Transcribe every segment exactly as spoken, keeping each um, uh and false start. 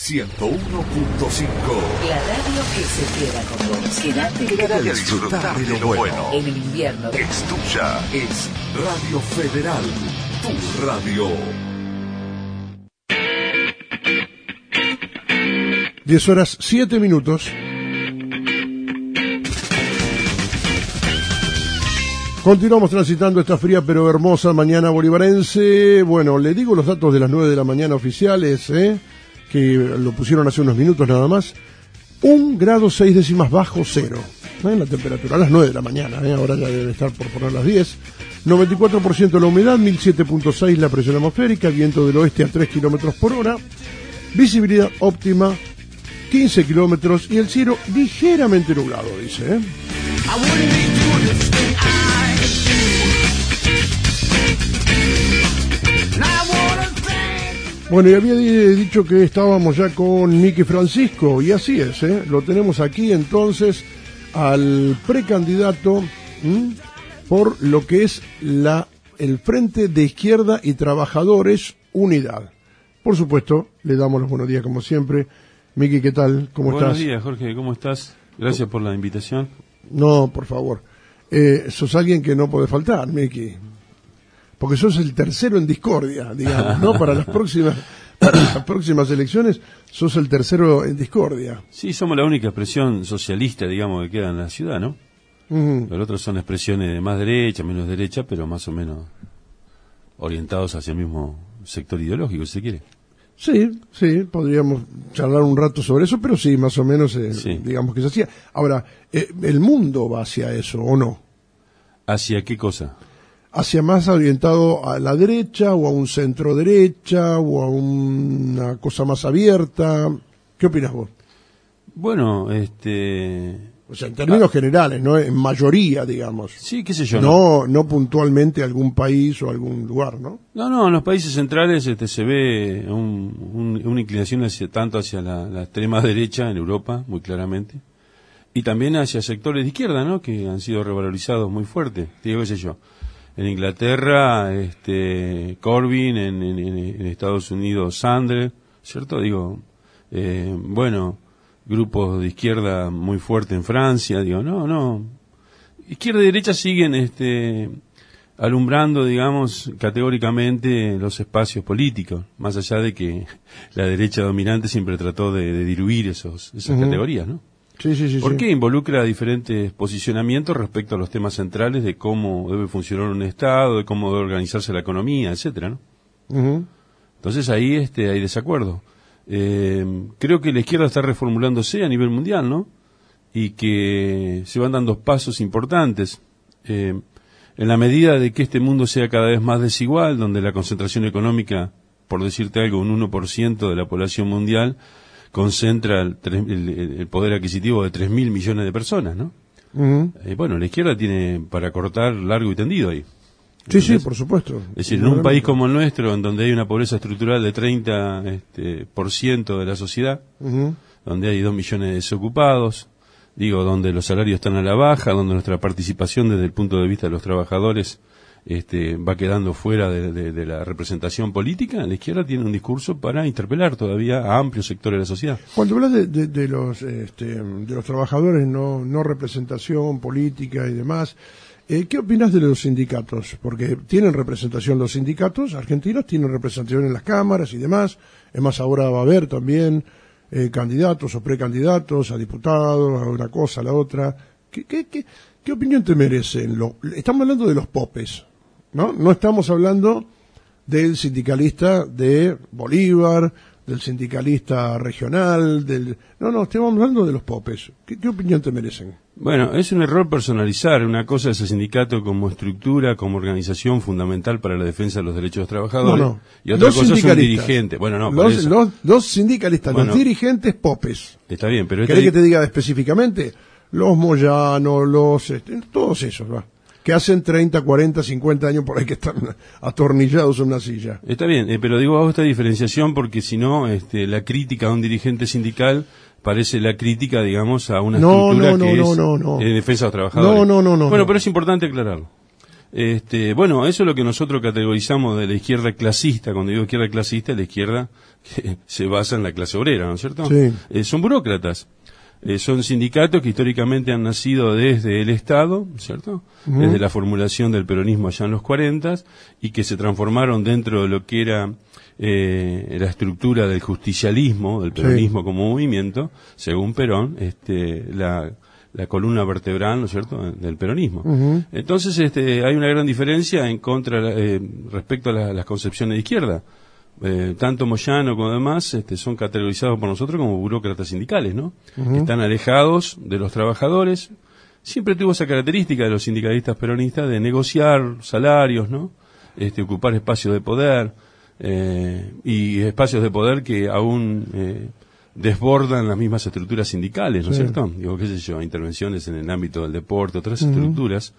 ciento uno punto cinco. La radio que se queda con vos. Quédate, Quédate a disfrutar de lo bueno. En el invierno. Es tuya. Es Radio Federal. Tu radio. diez horas, siete minutos. Continuamos transitando esta fría pero hermosa mañana bolivarense. Bueno, le digo los datos de las nueve de la mañana oficiales, ¿eh? Que lo pusieron hace unos minutos nada más. Un grado seis décimas bajo cero, ¿eh? La temperatura a las nueve de la mañana, ¿eh? Ahora ya debe estar por poner las diez. noventa y cuatro por ciento la humedad, mil siete punto seis la presión atmosférica, viento del oeste a tres kilómetros por hora, visibilidad óptima, quince kilómetros y el cielo ligeramente nublado, dice, ¿eh? Bueno, y había dicho que estábamos ya con Miki Francisco, y así es, ¿eh? Lo tenemos aquí entonces al precandidato ¿m? por lo que es la el Frente de Izquierda y Trabajadores Unidad. Por supuesto, le damos los buenos días como siempre. Miki, ¿qué tal? ¿Cómo buenos estás? Buenos días, Jorge, ¿cómo estás? Gracias por la invitación. No, por favor. Eh, sos alguien que no puede faltar, Miki. Porque sos el tercero en discordia, digamos, ¿no? Para las próximas para las próximas elecciones, sos el tercero en discordia. Sí, somos la única expresión socialista, digamos, que queda en la ciudad, ¿no? Uh-huh. Los otros son expresiones de más derecha, menos derecha, pero más o menos orientados hacia el mismo sector ideológico, si se quiere. Sí, sí, podríamos charlar un rato sobre eso, pero sí, más o menos, eh, sí. digamos que se hacía. Ahora, eh, ¿el mundo va hacia eso o no? ¿Hacia qué cosa? Hacia más orientado a la derecha o a un centro derecha o a una cosa más abierta. ¿Qué opinas vos? Bueno, este... O sea, en términos ah, generales, ¿no? En mayoría, digamos. Sí, qué sé yo. No, no, no puntualmente algún país o algún lugar, ¿no? No, no, en los países centrales este, se ve un, un, una inclinación hacia, tanto hacia la, la extrema derecha en Europa, muy claramente, y también hacia sectores de izquierda, ¿no? Que han sido revalorizados muy fuerte. Digo, qué sé yo. En Inglaterra, este, Corbyn, en, en, en Estados Unidos, Sanders, ¿cierto? Digo, eh, bueno, grupos de izquierda muy fuerte en Francia, digo, no, no. Izquierda y derecha siguen, este, alumbrando, digamos, categóricamente los espacios políticos, más allá de que la derecha dominante siempre trató de, de diluir esos, esas uh-huh. categorías, ¿no? Sí, sí, sí. Porque sí. involucra diferentes posicionamientos respecto a los temas centrales de cómo debe funcionar un Estado, de cómo debe organizarse la economía, etcétera, ¿no? Uh-huh. Entonces ahí este hay desacuerdo. Eh, creo que la izquierda está reformulándose a nivel mundial, ¿no? Y que se van dando pasos importantes. Eh, en la medida de que este mundo sea cada vez más desigual, donde la concentración económica, por decirte algo, un uno por ciento de la población mundial, concentra el, el, el poder adquisitivo de tres mil millones de personas, ¿no? Uh-huh. Eh, bueno, la izquierda tiene para cortar largo y tendido ahí. Sí, sí, por supuesto. Es decir, en un país como el nuestro, en donde hay una pobreza estructural de treinta este, por ciento de la sociedad, uh-huh. donde hay dos millones de desocupados, digo, donde los salarios están a la baja, donde nuestra participación desde el punto de vista de los trabajadores Este, va quedando fuera de, de, de la representación política, la izquierda tiene un discurso para interpelar todavía a amplios sectores de la sociedad. Cuando hablas de, de, de los este, de los trabajadores, no, no representación política y demás, eh, ¿qué opinas de los sindicatos? Porque tienen representación los sindicatos argentinos, tienen representación en las cámaras y demás, es más, ahora va a haber también eh, candidatos o precandidatos a diputados, a una cosa, a la otra. ¿Qué, qué, qué, qué opinión te merecen? Lo, estamos hablando de los popes, ¿no? No estamos hablando del sindicalista de Bolívar, del sindicalista regional, del... No, no, estamos hablando de los popes. ¿Qué, qué opinión te merecen? Bueno, es un error personalizar. Una cosa es el sindicato como estructura, como organización fundamental para la defensa de los derechos de los trabajadores. No, no. Y otra los cosa es un dirigente. Bueno, no, los, los, los sindicalistas, bueno, los dirigentes popes. Está bien, pero... ¿Querés que te diga específicamente? Los Moyano, los... Este, todos esos, va. Que hacen treinta, cuarenta, cincuenta años por ahí que están atornillados en una silla. Está bien, eh, pero digo hago esta diferenciación porque si no, este, la crítica a un dirigente sindical parece la crítica, digamos, a una no, estructura no, no, que no, es no, no. en defensa de los trabajadores. No, no, no, no. Bueno, no. pero es importante aclararlo. Este, bueno, eso es lo que nosotros categorizamos de la izquierda clasista. Cuando digo izquierda clasista, es la izquierda que se basa en la clase obrera, ¿no es cierto? Sí. Eh, son burócratas. Eh, son sindicatos que históricamente han nacido desde el Estado, ¿cierto? Uh-huh. Desde la formulación del peronismo allá en los cuarentas, y que se transformaron dentro de lo que era eh, la estructura del justicialismo, del peronismo sí. como movimiento, según Perón, este, la, la columna vertebral, ¿no es cierto?, del peronismo. Uh-huh. Entonces, este, hay una gran diferencia en contra, eh, respecto a la, las concepciones de izquierda. Eh, tanto Moyano como demás este, son categorizados por nosotros como burócratas sindicales, ¿no? Uh-huh. Que están alejados de los trabajadores. Siempre tuvo esa característica de los sindicalistas peronistas de negociar salarios, ¿no? Este, ocupar espacios de poder, eh, y espacios de poder que aún eh, desbordan las mismas estructuras sindicales, ¿no es sí. cierto? Digo, qué sé yo, intervenciones en el ámbito del deporte, otras uh-huh. estructuras,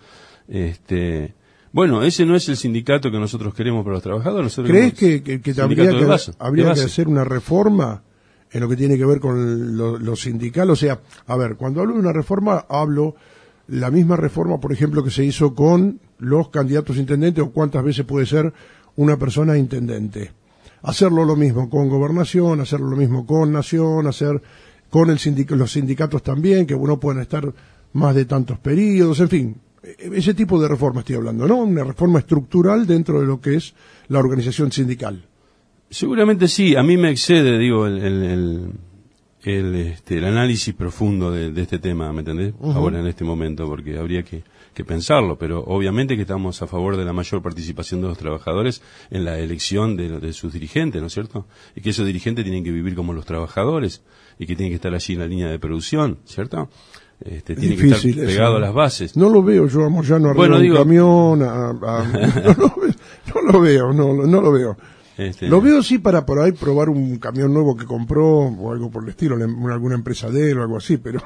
este... Bueno, ese no es el sindicato que nosotros queremos para los trabajadores. Nosotros ¿Crees que, que, que habría, que, base, habría que hacer una reforma en lo que tiene que ver con lo, lo sindical? O sea, a ver, cuando hablo de una reforma, hablo la misma reforma, por ejemplo, que se hizo con los candidatos a intendentes, o cuántas veces puede ser una persona intendente. Hacerlo lo mismo con gobernación, hacerlo lo mismo con nación, hacer con el sindic- los sindicatos también, que uno pueden estar más de tantos periodos, en fin. Ese tipo de reforma estoy hablando, ¿no? Una reforma estructural dentro de lo que es la organización sindical. Seguramente sí. A mí me excede, digo, el, el, el, el, este, el análisis profundo de, de este tema, ¿me entendés? Uh-huh. Ahora, en este momento, porque habría que, que pensarlo, pero obviamente que estamos a favor de la mayor participación de los trabajadores en la elección de, de sus dirigentes, ¿no es cierto? Y que esos dirigentes tienen que vivir como los trabajadores y que tienen que estar allí en la línea de producción, ¿cierto? Este, tiene difícil que estar pegado eso, a las bases. No lo veo yo a Moyano arriba bueno, de un digo... camión, a, a, no, lo, no lo veo, no, no lo veo. Este... Lo veo sí para por ahí probar un camión nuevo que compró o algo por el estilo, en alguna empresa de él o algo así, pero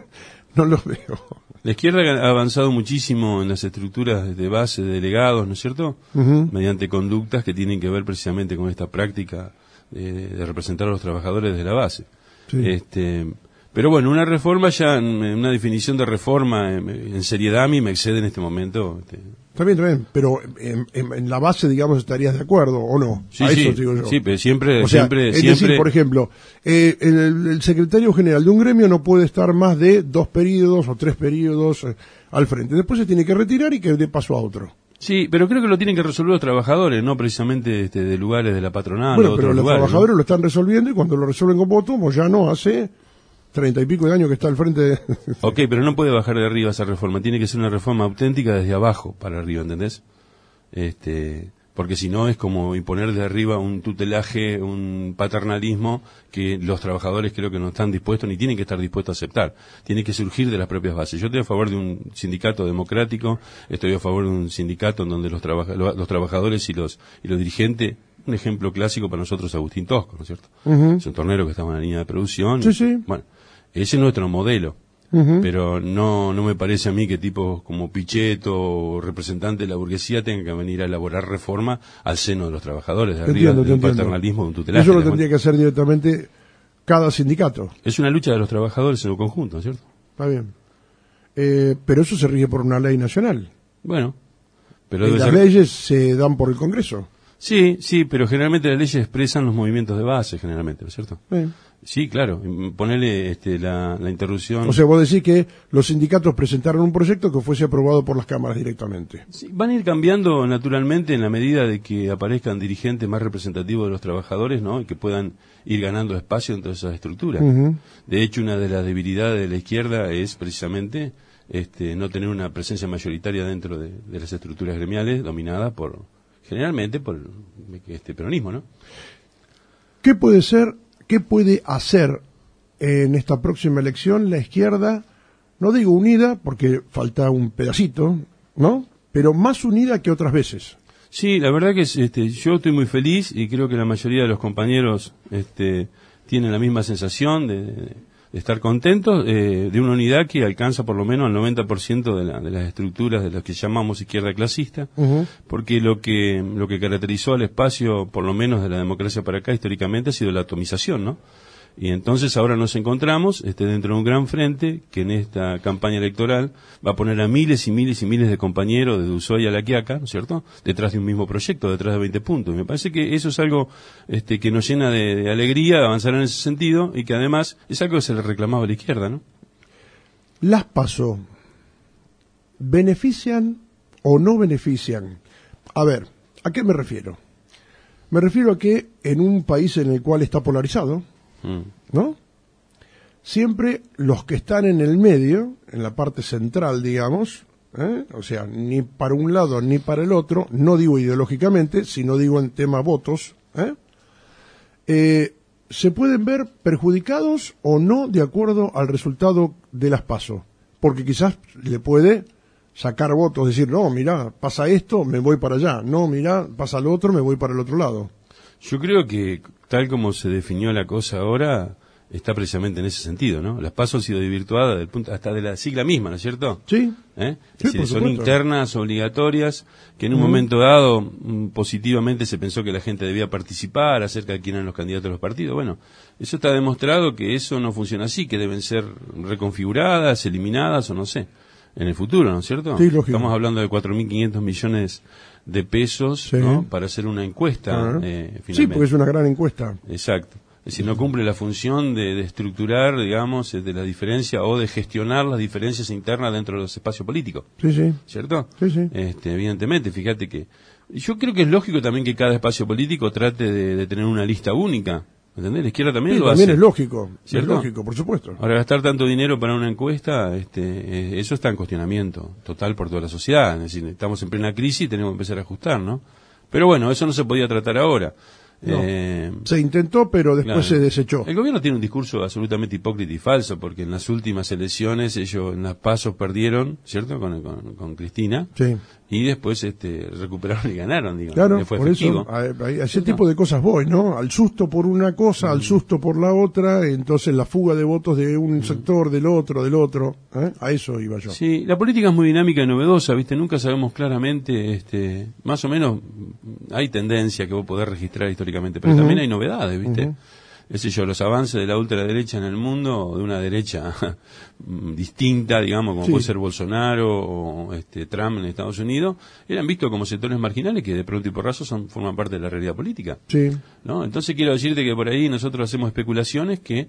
no lo veo. La izquierda ha avanzado muchísimo en las estructuras de base de delegados, ¿no es cierto? Uh-huh. Mediante conductas que tienen que ver precisamente con esta práctica de, de representar a los trabajadores de la base. Sí. Este... Pero bueno, una reforma ya, una definición de reforma en, en seriedad a mí me excede en este momento. Este. Está bien, está bien, pero en, en, en la base, digamos, estarías de acuerdo, ¿o no? Sí, a sí, eso digo yo. Sí, pero siempre, o sea, siempre, es siempre... decir, por ejemplo, eh, el, el secretario general de un gremio no puede estar más de dos periodos o tres periodos eh, al frente. Después se tiene que retirar y que dé paso a otro. Sí, pero creo que lo tienen que resolver los trabajadores, no precisamente este, de lugares de la patronal. Bueno, o pero otros los lugares, trabajadores ¿no? lo están resolviendo y cuando lo resuelven con voto, Moyano hace treinta y pico de años que está al frente de... Ok, pero no puede bajar de arriba esa reforma, tiene que ser una reforma auténtica desde abajo para arriba, ¿entendés? Este, porque si no es como imponer de arriba un tutelaje, un paternalismo que los trabajadores creo que no están dispuestos ni tienen que estar dispuestos a aceptar. Tiene que surgir de las propias bases. Yo estoy a favor de un sindicato democrático, estoy a favor de un sindicato en donde los, trabaja, los trabajadores y los, y los dirigentes... Un ejemplo clásico para nosotros es Agustín Tosco, ¿no es cierto? Uh-huh. Es un tornero que estaba en la línea de producción. Sí, y, sí. Bueno, ese es nuestro modelo. Uh-huh. Pero no no me parece a mí que tipos como Pichetto o representantes de la burguesía tengan que venir a elaborar reforma al seno de los trabajadores, de arriba entiendo, de un paternalismo, de un tutelaje. Eso lo tendría que hacer directamente cada sindicato. Es una lucha de los trabajadores en un conjunto, ¿no es cierto? Está bien. Eh, pero eso se rige por una ley nacional. Bueno. Pero y las ser... leyes se dan por el Congreso. Sí, sí, pero generalmente las leyes expresan los movimientos de base, generalmente, ¿no es cierto? Sí, sí claro, ponerle este, la, la interrupción... O sea, vos decís que los sindicatos presentaron un proyecto que fuese aprobado por las cámaras directamente. Sí, van a ir cambiando naturalmente en la medida de que aparezcan dirigentes más representativos de los trabajadores, ¿no? Y que puedan ir ganando espacio dentro de esas estructuras. Uh-huh. De hecho, una de las debilidades de la izquierda es precisamente este, no tener una presencia mayoritaria dentro de, de las estructuras gremiales dominadas por... generalmente por este peronismo, ¿no? ¿Qué puede ser, qué puede hacer en esta próxima elección la izquierda, no digo unida, porque falta un pedacito, ¿no? Pero más unida que otras veces? Sí, la verdad que este, yo estoy muy feliz y creo que la mayoría de los compañeros este, tienen la misma sensación de... de de estar contentos eh, de una unidad que alcanza por lo menos el noventa por ciento de, la, de las estructuras de las que llamamos izquierda clasista, uh-huh. porque lo que lo que caracterizó al espacio, por lo menos de la democracia para acá, históricamente, ha sido la atomización, ¿no? Y entonces ahora nos encontramos este, dentro de un gran frente que en esta campaña electoral va a poner a miles y miles y miles de compañeros desde Ushuaia a La Quiaca, ¿no es cierto?, detrás de un mismo proyecto, detrás de veinte puntos. Y me parece que eso es algo este, que nos llena de, de alegría de avanzar en ese sentido y que además es algo que se le reclamaba a la izquierda, ¿no? Las PASO, ¿benefician o no benefician? A ver, ¿a qué me refiero? Me refiero a que en un país en el cual está polarizado, ¿no? Siempre los que están en el medio, en la parte central, digamos, ¿eh? O sea, ni para un lado ni para el otro, no digo ideológicamente, sino digo en tema votos, ¿eh? Eh, se pueden ver perjudicados o no de acuerdo al resultado de las PASO, porque quizás le puede sacar votos, decir, no, mirá, pasa esto, me voy para allá, no, mirá, pasa lo otro, me voy para el otro lado. Yo creo que tal como se definió la cosa ahora, está precisamente en ese sentido, ¿no? Las PASO han sido desvirtuadas del punto, hasta de la sigla misma, ¿no es cierto? Sí. ¿Eh? Sí, Es decir, por son supuesto. internas, obligatorias, que en un Mm. momento dado mm, positivamente se pensó que la gente debía participar acerca de quién eran los candidatos de los partidos. Bueno, eso está demostrado que eso no funciona así, que deben ser reconfiguradas, eliminadas o no sé, en el futuro, ¿no es cierto? Sí, lógico. Estamos hablando de cuatro mil quinientos millones de pesos, Sí. ¿no?, para hacer una encuesta. Ajá. eh, Sí, finalmente. porque es una gran encuesta. Exacto. Es decir, no cumple la función de, de estructurar, digamos, eh, de la diferencia o de gestionar las diferencias internas dentro de los espacios políticos, Sí, sí. ¿cierto? Sí, sí. Este, evidentemente, fíjate que yo creo que es lógico también que cada espacio político trate de, de tener una lista única, ¿entendés? La izquierda también Sí, lo también hace. es lógico, ¿Cierto? es lógico, por supuesto. Ahora, gastar tanto dinero para una encuesta, este, eh, eso está en cuestionamiento total por toda la sociedad. Es decir, estamos en plena crisis y tenemos que empezar a ajustar, ¿no? Pero bueno, eso no se podía tratar ahora. No. Eh, Se intentó, pero después Claro. se desechó. El gobierno tiene un discurso absolutamente hipócrita y falso, porque en las últimas elecciones ellos en las PASO perdieron, ¿cierto?, con, con, con Cristina, Sí. y después este, recuperaron y ganaron, digamos. Claro, que fue por efectivo. eso, a, a- a ese tipo de cosas voy, ¿no? Al susto por una cosa, al susto por la otra, entonces la fuga de votos de un sector, del otro, del otro, ¿eh? A eso iba yo. Sí, la política es muy dinámica y novedosa, ¿viste? Nunca sabemos claramente, este, más o menos hay tendencia que vos podés registrar históricamente, pero Ujú. también hay novedades, ¿viste? Ujú. qué sé yo, los avances de la ultraderecha en el mundo, o de una derecha distinta, digamos, como Sí. puede ser Bolsonaro o este, Trump en Estados Unidos, eran vistos como sectores marginales que de pronto y porrazo son, forman parte de la realidad política. Sí. ¿No? Entonces quiero decirte que por ahí nosotros hacemos especulaciones que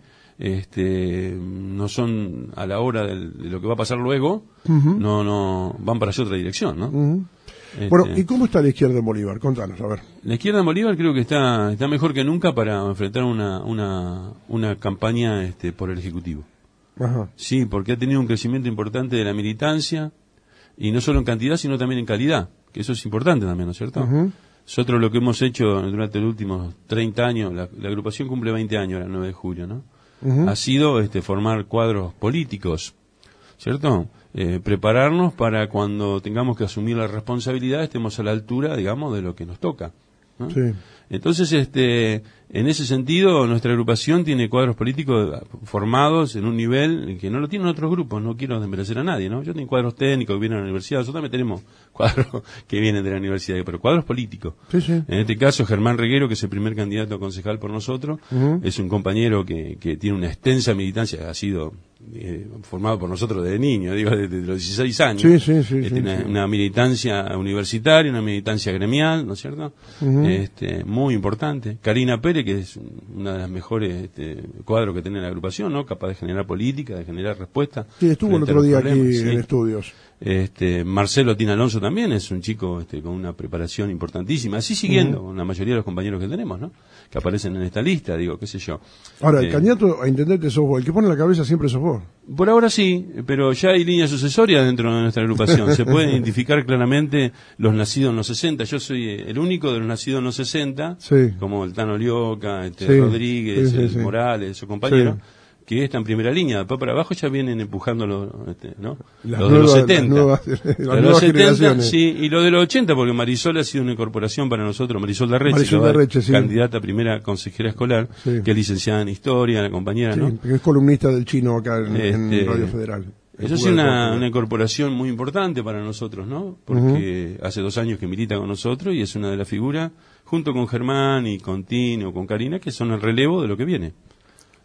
este, no son a la hora del- de lo que va a pasar luego, Ujú. no, no, van para otra dirección, ¿no? Ujú. Este, Bueno, ¿y cómo está la izquierda en Bolívar? Contanos, a ver. La izquierda en Bolívar creo que está, está mejor que nunca para enfrentar una, una, una campaña este, por el Ejecutivo. Ajá. Sí, porque ha tenido un crecimiento importante de la militancia, y no solo en cantidad, sino también en calidad, que eso es importante también, ¿no es cierto? Ujú. Nosotros lo que hemos hecho durante los últimos treinta años, la, la agrupación cumple veinte años el nueve de julio, ¿no? Ujú. Ha sido este, formar cuadros políticos, ¿cierto? Eh, prepararnos para cuando tengamos que asumir la responsabilidad estemos a la altura, digamos, de lo que nos toca, ¿no? Sí. Entonces, este, en ese sentido, nuestra agrupación tiene cuadros políticos formados en un nivel que no lo tienen otros grupos. No quiero desmerecer a nadie, ¿no? Yo tengo cuadros técnicos que vienen de la universidad, nosotros también tenemos cuadros que vienen de la universidad, pero cuadros políticos. Sí, sí. En este caso, Germán Reguero, que es el primer candidato a concejal por nosotros, Ujú. es un compañero que, que tiene una extensa militancia, ha sido eh, formado por nosotros desde niño, digo, desde los dieciséis años. Sí, sí, sí, Eh, sí, tiene sí. una militancia universitaria, una militancia gremial, ¿no es cierto? Ujú. este, muy importante. Karina Pérez, que es una de las mejores este, cuadros que tiene la agrupación, ¿no? Capaz de generar política, de generar respuesta. Sí, estuvo el frente a otro los día problemas, aquí sí. en estudios. Este, Marcelo Tina Alonso también es un chico este, con una preparación importantísima, así siguiendo con la mayoría de los compañeros que tenemos, ¿no? Que aparecen en esta lista, digo, qué sé yo. Ahora, el Eh, candidato a intendente sos vos, el que pone la cabeza siempre sos vos. Por ahora sí, pero ya hay líneas sucesorias dentro de nuestra agrupación. Se pueden identificar claramente los nacidos en los sesenta. Yo soy el único de los nacidos en los sesenta, Sí. como el Tano Lioca, este, Sí, Rodríguez, sí, sí, el sí. Morales, su compañero, Sí. que está en primera línea. Después para abajo ya vienen empujando los, este, ¿no? Las los de los nuevas- setenta. las nuevas- las Los de nuevas los setenta, generaciones. sí, y los de los ochenta, porque Marisol ha sido una incorporación para nosotros. Marisol Darreche, Marisol que va- Darreche, sí. candidata a primera consejera escolar, Sí. que es licenciada en Historia, la compañera, Sí, ¿no? porque es columnista del chino acá en, en Este, Radio Federal. Eso es una, una incorporación muy importante para nosotros, ¿no? Porque hace dos años que milita con nosotros y es una de las figuras, junto con Germán y con Tino, con Karina, que son el relevo de lo que viene.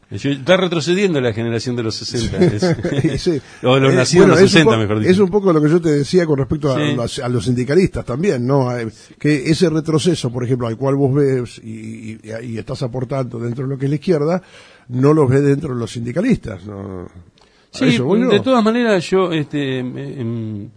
Yo, está retrocediendo la generación de los sesenta. Es, sí. O los Eh, nacidos bueno, en los es un sesenta, po- mejor dicho. Es un poco lo que yo te decía con respecto a, Sí. los, a los sindicalistas también, ¿no? Eh, Que ese retroceso, por ejemplo, al cual vos ves y, y, y estás aportando dentro de lo que es la izquierda, no los ves dentro de los sindicalistas, ¿no? A Sí, eso voy yo. de todas maneras yo, este, em, em,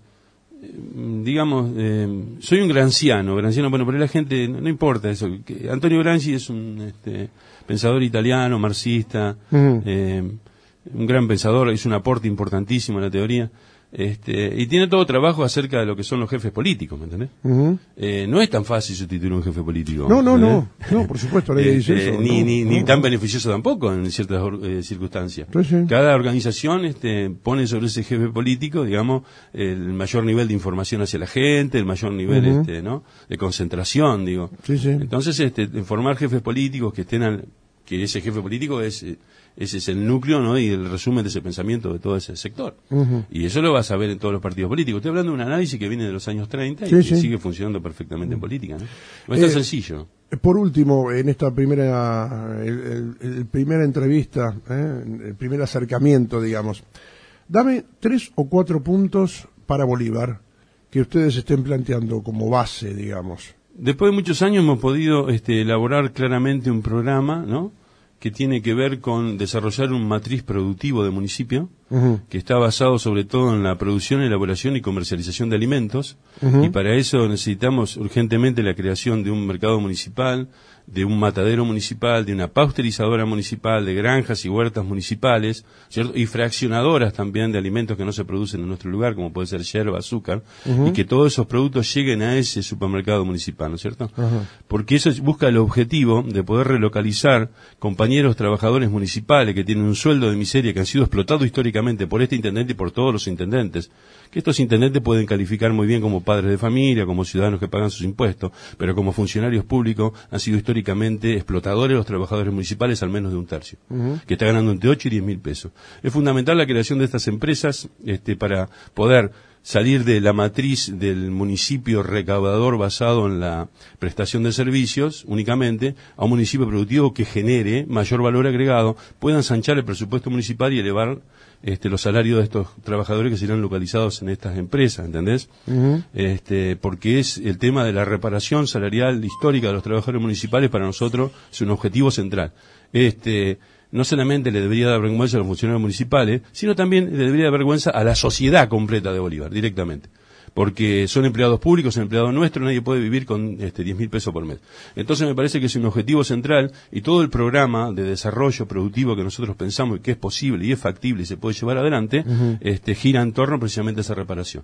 digamos, eh, soy un granciano, granciano, bueno, pero la gente, no, no importa eso. Que Antonio Gramsci es un este, pensador italiano, marxista, Ujú. eh, un gran pensador, hizo un aporte importantísimo a la teoría. Este, y tiene todo trabajo acerca de lo que son los jefes políticos, ¿me entendés? Ujú. Eh, no es tan fácil sustituir a un jefe político. No, no, no, ¿entendés? no, por supuesto, nadie dice Este, eso. ni, no, ni, no. ni tan beneficioso tampoco en ciertas eh, circunstancias. Sí, sí. Cada organización este, pone sobre ese jefe político, digamos, el mayor nivel de información hacia la gente, el mayor nivel Ujú. este, ¿no? de concentración, digo. Sí, sí. Entonces, este, formar jefes políticos que estén al, que ese jefe político es eh, ese es el núcleo, ¿no? y el resumen de ese pensamiento de todo ese sector. Ujú. Y eso lo vas a ver en todos los partidos políticos. Estoy hablando de un análisis que viene de los años treinta y Sí, que sí. sigue funcionando perfectamente en política, ¿no? No es tan Eh, sencillo. Por último, en esta primera, el, el- el primera entrevista, ¿eh? el primer acercamiento, digamos, dame tres o cuatro puntos para Bolívar que ustedes estén planteando como base, digamos. Después de muchos años hemos podido este, elaborar claramente un programa, ¿no? que tiene que ver con desarrollar un matriz productivo de municipio, Ujú. que está basado sobre todo en la producción, elaboración y comercialización de alimentos, Ujú. y para eso necesitamos urgentemente la creación de un mercado municipal, de un matadero municipal, de una pasteurizadora municipal, de granjas y huertas municipales, ¿cierto? Y fraccionadoras también de alimentos que no se producen en nuestro lugar, como puede ser yerba, azúcar, Ujú. y que todos esos productos lleguen a ese supermercado municipal, ¿no es cierto? Ajá. Porque eso busca el objetivo de poder relocalizar compañeros trabajadores municipales que tienen un sueldo de miseria, que han sido explotados históricamente por este intendente y por todos los intendentes, que estos intendentes pueden calificar muy bien como padres de familia, como ciudadanos que pagan sus impuestos, pero como funcionarios públicos han sido históricamente explotadores de los trabajadores municipales al menos de un tercio, Ujú. que está ganando entre ocho y diez mil pesos. Es fundamental la creación de estas empresas este, para poder salir de la matriz del municipio recaudador basado en la prestación de servicios únicamente a un municipio productivo que genere mayor valor agregado, pueda ensanchar el presupuesto municipal y elevar este, los salarios de estos trabajadores que serán localizados en estas empresas, ¿entendés? Ujú. Este, porque es el tema de la reparación salarial histórica de los trabajadores municipales para nosotros es un objetivo central. Este, no solamente le debería dar vergüenza a los funcionarios municipales, sino también le debería dar vergüenza a la sociedad completa de Bolívar, directamente. Porque son empleados públicos, son empleados nuestros, nadie puede vivir con este, diez mil pesos por mes. Entonces me parece que es un objetivo central y todo el programa de desarrollo productivo que nosotros pensamos y que es posible y es factible y se puede llevar adelante, Ujú. este, gira en torno precisamente a esa reparación.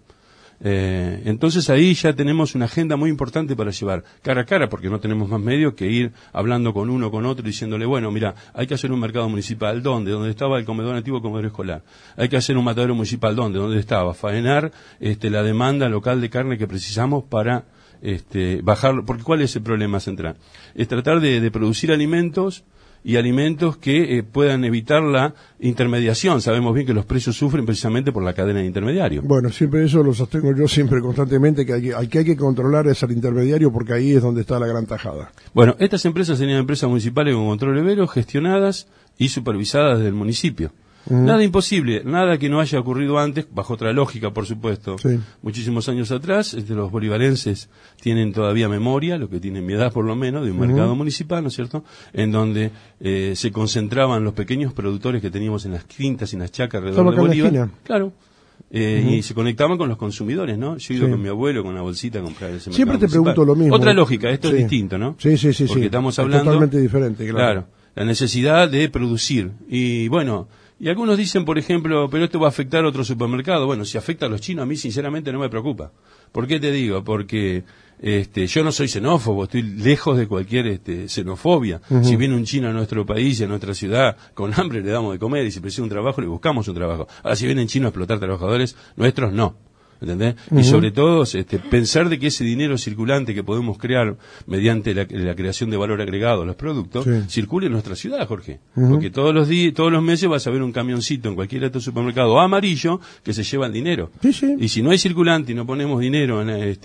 Eh, entonces ahí ya tenemos una agenda muy importante para llevar cara a cara, porque no tenemos más medios que ir hablando con uno con otro diciéndole, bueno, mira, hay que hacer un mercado municipal, ¿dónde? ¿Dónde estaba el comedor antiguo, comedor escolar? Hay que hacer un matadero municipal, ¿dónde? ¿Dónde estaba? Faenar este, la demanda local de carne que precisamos para este, bajarlo, porque ¿cuál es el problema central? Es tratar de, de producir alimentos y alimentos que eh, puedan evitar la intermediación. Sabemos bien que los precios sufren precisamente por la cadena de intermediarios. Bueno, siempre eso lo sostengo yo siempre constantemente, que hay que, hay que, hay que controlar es al intermediario porque ahí es donde está la gran tajada. Bueno, estas empresas serían empresas municipales con control severo, gestionadas y supervisadas desde el municipio. Ujú. Nada imposible, nada que no haya ocurrido antes, bajo otra lógica, por supuesto. Sí. Muchísimos años atrás, este, los bolivarenses tienen todavía memoria, lo que tienen mi edad por lo menos, de un Ujú. mercado municipal, ¿no es cierto?, en donde eh, se concentraban los pequeños productores que teníamos en las quintas y en las chacas alrededor Estaba de acá en la Bolívar. esquina. Claro. Eh, Ujú. Y se conectaban con los consumidores, ¿no? Yo he ido Sí. con mi abuelo con una bolsita a comprar ese Siempre mercado te municipal. pregunto lo mismo. Otra lógica, esto Sí. es distinto, ¿no? Sí, sí, sí. Porque sí. estamos Es hablando... totalmente diferente, claro. Claro, la necesidad de producir. Y bueno, y algunos dicen, por ejemplo, pero esto va a afectar a otro supermercado. Bueno, si afecta a los chinos, a mí sinceramente no me preocupa. ¿Por qué te digo? Porque este, yo no soy xenófobo, estoy lejos de cualquier este, xenofobia. Ujú. Si viene un chino a nuestro país y a nuestra ciudad con hambre, le damos de comer, y si precisa un trabajo, le buscamos un trabajo. Ahora, si vienen chinos a explotar trabajadores nuestros, no. ¿Entendés? Ujú. Y sobre todo, este, pensar de que ese dinero circulante que podemos crear mediante la, la creación de valor agregado a los productos, Sí. circule en nuestra ciudad, Jorge. Ujú. Porque todos los días, todos los meses vas a ver un camioncito en cualquier otro supermercado amarillo que se lleva el dinero. Sí, sí. Y si no hay circulante y no ponemos dinero en, este,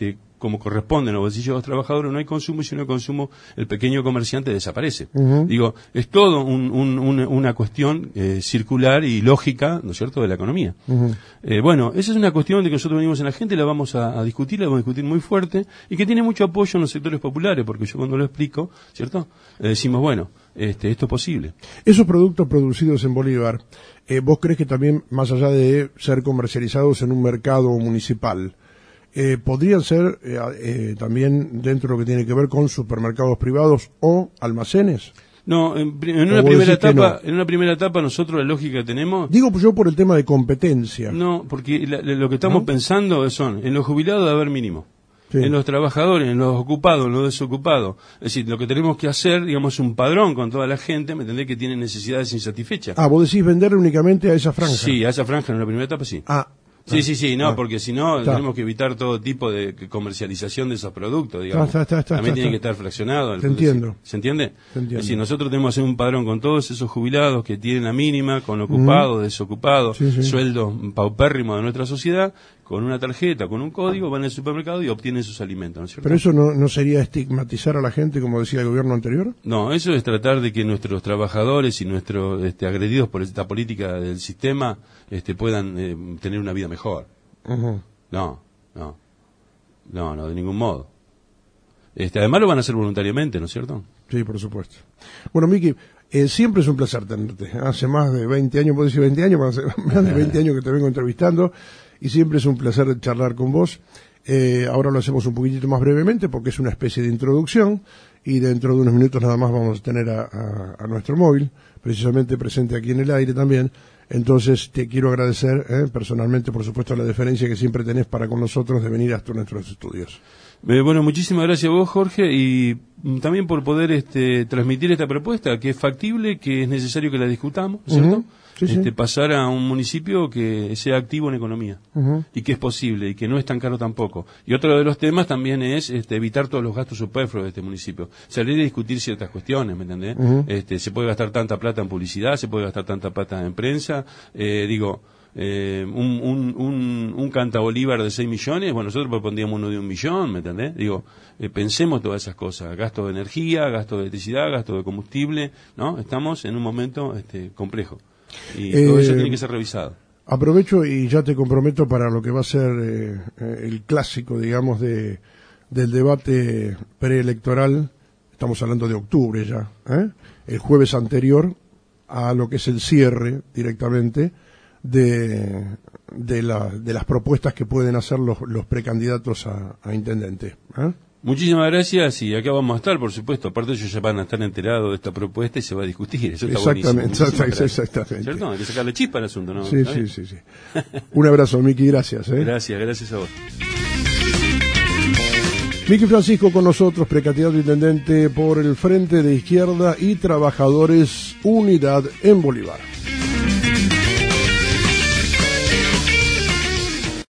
como corresponde en los bolsillos de los trabajadores, no hay consumo, y si no hay consumo, el pequeño comerciante desaparece. Uh-huh. Digo, es todo un, un, un, una cuestión eh, circular y lógica, ¿no es cierto?, de la economía. Uh-huh. Eh, bueno, esa es una cuestión de que nosotros venimos en la gente, la vamos a, a discutir, la vamos a discutir muy fuerte, y que tiene mucho apoyo en los sectores populares, porque yo cuando lo explico, ¿cierto?, eh, decimos, bueno, este, esto es posible. Esos productos producidos en Bolívar, eh, ¿vos crees que también, más allá de ser comercializados en un mercado municipal, eh, podrían ser eh, eh, también dentro de lo que tiene que ver con supermercados privados o almacenes? No, en, en una primera etapa, no? en una primera etapa nosotros la lógica que tenemos. Digo yo por el tema de competencia. No, porque la, la, lo que estamos ¿no? pensando son en los jubilados de haber mínimo. Sí. En los trabajadores, en los ocupados, en los desocupados. Es decir, lo que tenemos que hacer, digamos, un padrón con toda la gente, ¿me entendés?, que tiene necesidades insatisfechas. Ah, vos decís vender únicamente a esa franja. Sí, a esa franja en una primera etapa sí. Ah. Sí, sí, sí, no, ah, porque si no está. tenemos que evitar todo tipo de comercialización de esos productos, digamos. Está, está, está, También está, tiene está. que estar fraccionado. Te entiendo. ¿Se entiende? Te entiendo. Es decir, nosotros tenemos que hacer un padrón con todos esos jubilados que tienen la mínima, con ocupados, mm. desocupados, sí, sí. sueldos paupérrimos de nuestra sociedad, con una tarjeta, con un código, van al supermercado y obtienen sus alimentos, ¿no es cierto? ¿Pero eso no, no sería estigmatizar a la gente, como decía el gobierno anterior? No, eso es tratar de que nuestros trabajadores y nuestros este, agredidos por esta política del sistema este, puedan eh, tener una vida mejor. Uh-huh. No, no, no, no, de ningún modo. Este, además lo van a hacer voluntariamente, ¿no es cierto? Sí, por supuesto. Bueno, Miki, eh, siempre es un placer tenerte. Hace más de veinte años, puedo decir veinte años, hace más de veinte años que te vengo entrevistando y siempre es un placer charlar con vos. Eh, ahora lo hacemos un poquitito más brevemente porque es una especie de introducción y dentro de unos minutos nada más vamos a tener a, a, a nuestro móvil, precisamente presente aquí en el aire también. Entonces te quiero agradecer eh, personalmente, por supuesto, la deferencia que siempre tenés para con nosotros de venir hasta nuestros estudios. Eh, bueno, muchísimas gracias a vos, Jorge, y también por poder este, transmitir esta propuesta, que es factible, que es necesario que la discutamos, ¿cierto? Uh-huh. Sí, este, sí. Pasar a un municipio que sea activo en economía, uh-huh. y que es posible, y que no es tan caro tampoco. Y otro de los temas también es este, evitar todos los gastos superfluos de este municipio. Salir a discutir ciertas cuestiones, ¿me entendés? Uh-huh. Este, se puede gastar tanta plata en publicidad, se puede gastar tanta plata en prensa, eh, digo... Eh, un, un, un, un canta Bolívar de seis millones, bueno, nosotros propondríamos uno de un millón, ¿me entendés? Digo, eh, pensemos todas esas cosas, gasto de energía, gasto de electricidad, gasto de combustible, ¿no? Estamos en un momento este, complejo y eh, todo eso tiene que ser revisado. Aprovecho y ya te comprometo para lo que va a ser eh, el clásico, digamos, de del debate preelectoral, estamos hablando de octubre ya, ¿eh? El jueves anterior a lo que es el cierre directamente de de, la, de las propuestas que pueden hacer los, los precandidatos a, a intendente. ¿eh? Muchísimas gracias y acá vamos a estar, por supuesto. Aparte ellos ya van a estar enterados de esta propuesta y se va a discutir. Eso está exactamente, buenísimo. Exactamente. ¿Cierto? Hay que sacarle chispa al asunto, ¿no? Sí, sí, sí, sí. Un abrazo, Miki, gracias. ¿eh? Gracias, gracias a vos. Miki Francisco con nosotros, precandidato a intendente por el Frente de Izquierda y Trabajadores Unidad en Bolívar.